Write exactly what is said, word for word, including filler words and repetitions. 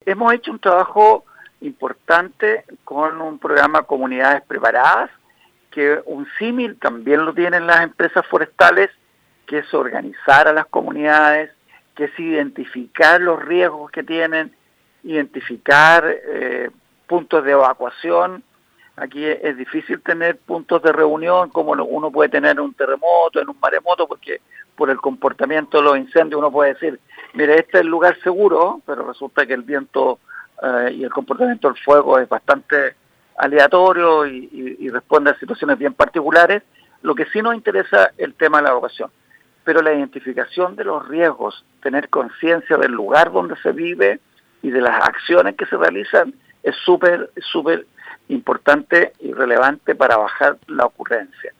hemos hecho un trabajo importante con un programa Comunidades Preparadas, que un símil también lo tienen las empresas forestales, que es organizar a las comunidades, que es identificar los riesgos que tienen, identificar eh, puntos de evacuación. Aquí es, es difícil tener puntos de reunión como uno puede tener en un terremoto, en un maremoto, porque por el comportamiento de los incendios uno puede decir, mire, este es el lugar seguro, pero resulta que el viento eh, y el comportamiento del fuego es bastante aleatorio y, y, y responde a situaciones bien particulares. Lo que sí nos interesa es el tema de la evacuación, pero la identificación de los riesgos, tener conciencia del lugar donde se vive y de las acciones que se realizan es súper, súper importante y relevante para bajar la ocurrencia.